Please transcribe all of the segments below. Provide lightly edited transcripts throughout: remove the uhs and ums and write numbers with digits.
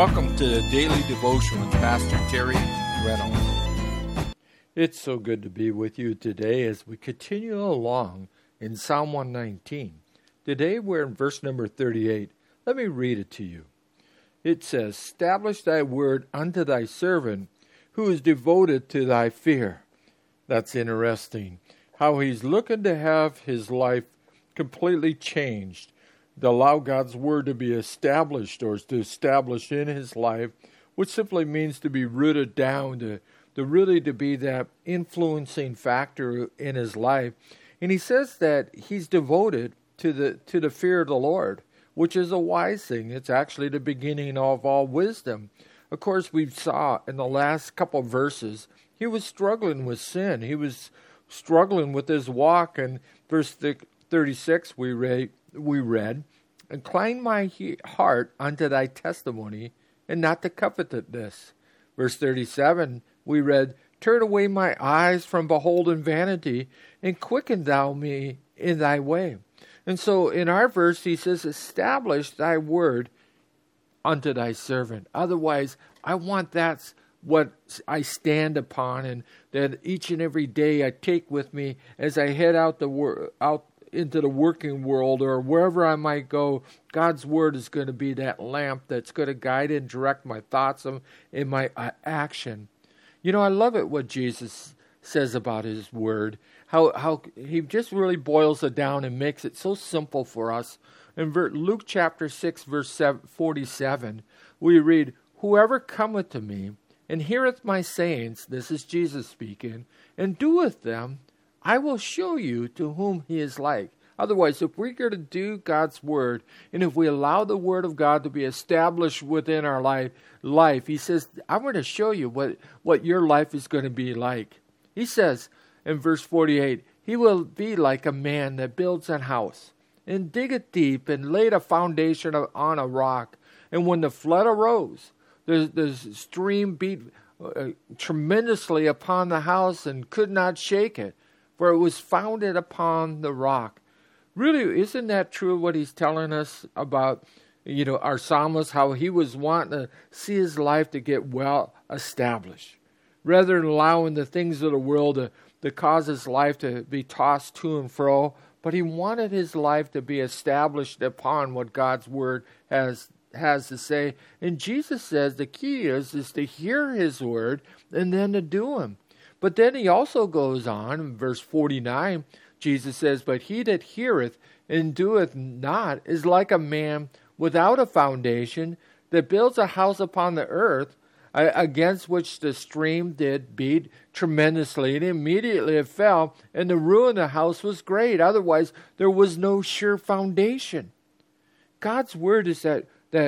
Welcome to the Daily Devotion with Pastor Terry Reynolds. It's so good to be with you today as we continue along in Psalm 119. Today we're in verse number 38. Let me read it to you. It says, "Establish thy word unto thy servant, who is devoted to thy fear." That's interesting. How he's looking to have his life completely changed, to allow God's word to be established or to establish in his life, which simply means to be rooted down, to really to be that influencing factor in his life. And he says that he's devoted to the fear of the Lord, which is a wise thing. It's actually the beginning of all wisdom. Of course, we saw in the last couple verses, he was struggling with sin. He was struggling with his walk. And verse 36 we read, "Incline my heart unto thy testimony, and not to covetousness." Verse 37 we read, "Turn away my eyes from beholding vanity, and quicken thou me in thy way." And so in our verse he says, "Establish thy word unto thy servant." Otherwise, I want that's what I stand upon, and that each and every day I take with me as I head out into the working world or wherever I might go. God's word is going to be that lamp that's going to guide and direct my thoughts and my action. You know, I love it what Jesus says about his word, how he just really boils it down and makes it so simple for us. In Luke chapter 6, verse 47, we read, "Whoever cometh to me and heareth my sayings," this is Jesus speaking, "and doeth them, I will show you to whom he is like." Otherwise, if we're going to do God's word, and if we allow the word of God to be established within our life, he says, "I'm going to show you what your life is going to be like." He says in verse 48, "He will be like a man that builds an house, and diggeth deep, and laid a foundation on a rock. And when the flood arose, the stream beat tremendously upon the house, and could not shake it, for it was founded upon the rock." Really, isn't that true what he's telling us about, our psalmist, how he was wanting to see his life to get well established, rather than allowing the things of the world to cause his life to be tossed to and fro, but he wanted his life to be established upon what God's word has to say. And Jesus says the key is to hear his word and then to do him. But then he also goes on in verse 49, Jesus says, "But he that heareth and doeth not is like a man without a foundation, that builds a house upon the earth, against which the stream did beat tremendously, and immediately it fell, and the ruin of the house was great." Otherwise, there was no sure foundation. God's word is that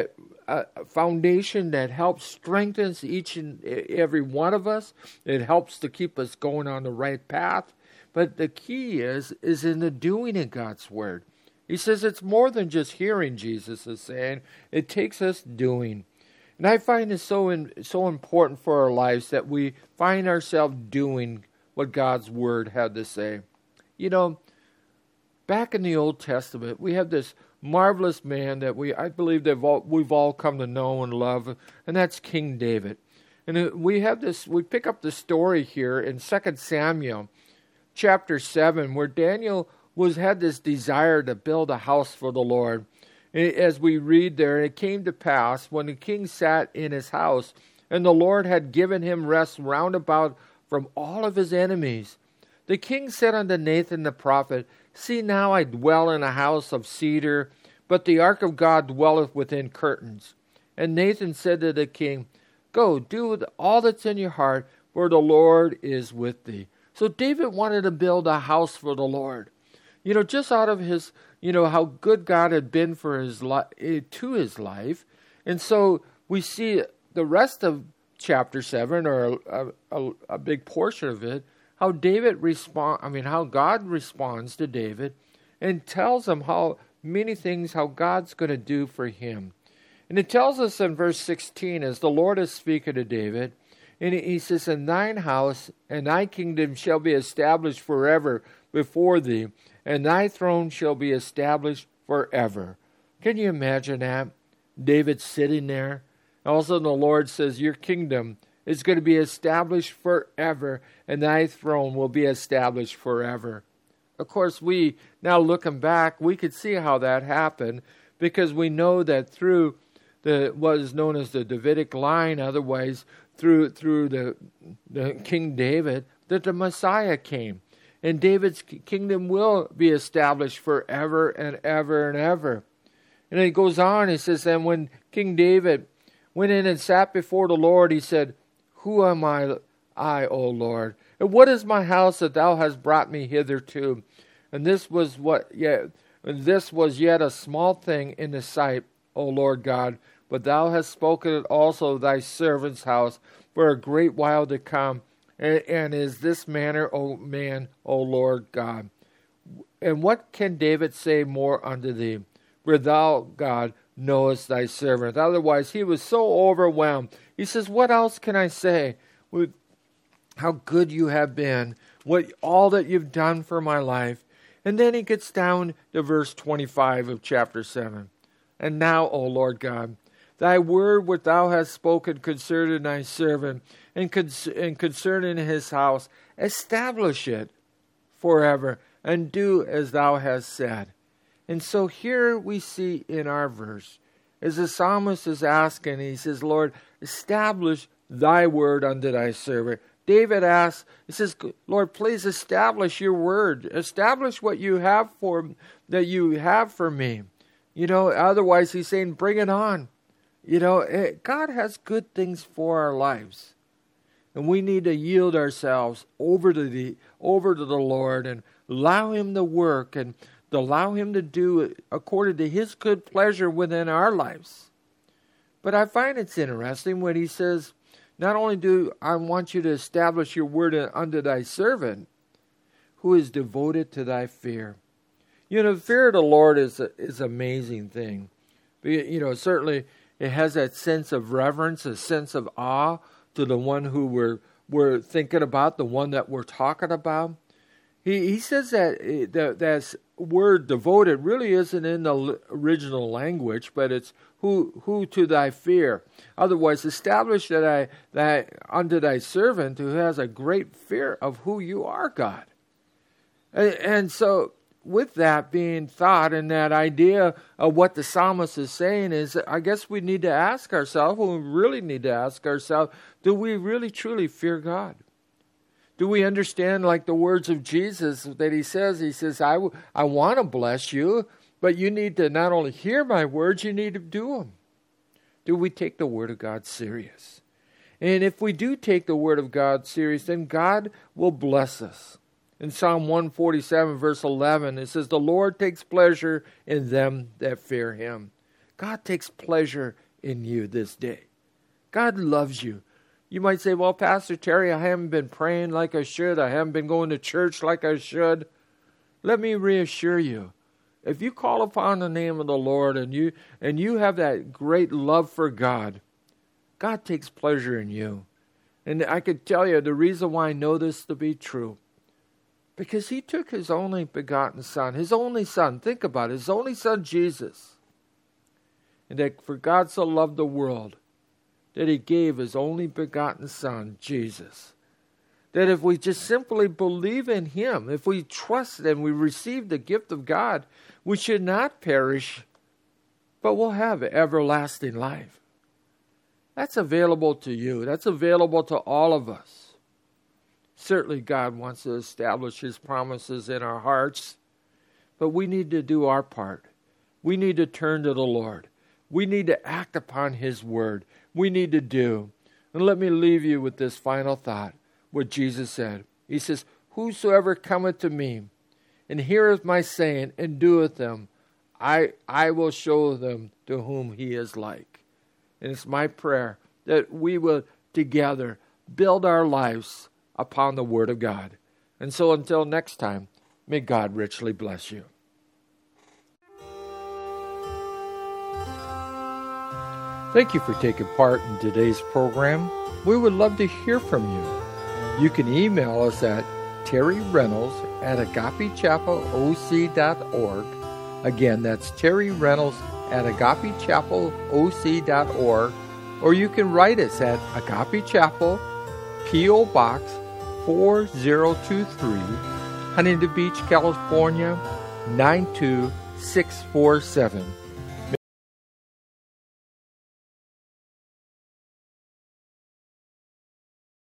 foundation that helps strengthens each and every one of us. It helps to keep us going on the right path. But the key is in the doing of God's word. He says it's more than just hearing, Jesus is saying. It takes us doing. And I find it so important for our lives that we find ourselves doing what God's word had to say. Back in the Old Testament, we have this marvelous man that I believe that we've all come to know and love, and that's King David. And we pick up the story here in 2 Samuel chapter 7, where Daniel had this desire to build a house for the Lord. And as we read there, "It came to pass, when the king sat in his house, and the Lord had given him rest round about from all of his enemies, the king said unto Nathan the prophet, See now I dwell in a house of cedar, but the ark of God dwelleth within curtains. And Nathan said to the king, Go, do all that's in your heart, for the Lord is with thee." So David wanted to build a house for the Lord. Just out of his, how good God had been for to his life. And so we see the rest of chapter 7, or a big portion of it, how God responds to David and tells him how many things, how God's going to do for him. And it tells us in verse 16, as the Lord is speaking to David, and he says, "And thine house and thy kingdom shall be established forever before thee, and thy throne shall be established forever." Can you imagine that? David sitting there, Also, the Lord says, your kingdom is going to be established forever, and thy throne will be established forever. Of course, we, now looking back, we could see how that happened, because we know that through what is known as the Davidic line, otherwise through the King David, that the Messiah came. And David's kingdom will be established forever and ever and ever. And it goes on, he says, and when King David went in and sat before the Lord, he said, who am I, O Lord? And what is my house that thou hast brought me hitherto? And this was yet a small thing in the sight, O Lord God, but thou hast spoken it also of thy servant's house for a great while to come. And is this manner, O man, O Lord God? And what can David say more unto thee? For thou, God, knowest thy servant. Otherwise, he was so overwhelmed. He says, what else can I say? With how good you have been, all that you've done for my life. And then he gets down to verse 25 of chapter 7. And now, O Lord God, thy word which thou hast spoken concerning thy servant, and concerning his house, establish it forever, and do as thou hast said. And so here we see in our verse, as the psalmist is asking, he says, Lord, establish thy word unto thy servant. David asks, he says, Lord, please establish your word. Establish what you have for me. Otherwise he's saying, bring it on. God has good things for our lives. And we need to yield ourselves over to the Lord and allow him to work and allow him to do according to his good pleasure within our lives. But I find it's interesting when he says, not only do I want you to establish your word unto thy servant, who is devoted to thy fear. The fear of the Lord is an amazing thing. Certainly it has that sense of reverence, a sense of awe to the one who we're thinking about, the one that we're talking about. He says that that word devoted really isn't in the original language, but it's who to thy fear. Otherwise, establish that unto thy servant who has a great fear of who you are, God. And so with that being thought and that idea of what the psalmist is saying is, I guess we need to ask ourselves, we really need to ask ourselves, do we really truly fear God? Do we understand, like the words of Jesus that he says, I want to bless you, but you need to not only hear my words, you need to do them. Do we take the word of God serious? And if we do take the word of God serious, then God will bless us. In Psalm 147, verse 11, it says, the Lord takes pleasure in them that fear him. God takes pleasure in you this day. God loves you. You might say, well, Pastor Terry, I haven't been praying like I should. I haven't been going to church like I should. Let me reassure you. If you call upon the name of the Lord and you have that great love for God, God takes pleasure in you. And I could tell you the reason why I know this to be true. Because he took his only begotten son, think about it, his only son Jesus. And that for God so loved the world, that he gave his only begotten son, Jesus. That if we just simply believe in him, if we trust and we receive the gift of God, we should not perish, but we'll have everlasting life. That's available to you. That's available to all of us. Certainly God wants to establish his promises in our hearts, but we need to do our part. We need to turn to the Lord. We need to act upon his word. We need to do. And let me leave you with this final thought, what Jesus said. He says, whosoever cometh to me and heareth my saying and doeth them, I will show them to whom he is like. And it's my prayer that we will together build our lives upon the word of God. And so until next time, may God richly bless you. Thank you for taking part in today's program. We would love to hear from you. You can email us at terryreynolds@agapechapelOC.org. Again, that's terryreynolds@agapechapelOC.org. or you can write us at Agape Chapel, P.O. Box 4023, Huntington Beach, California 92647.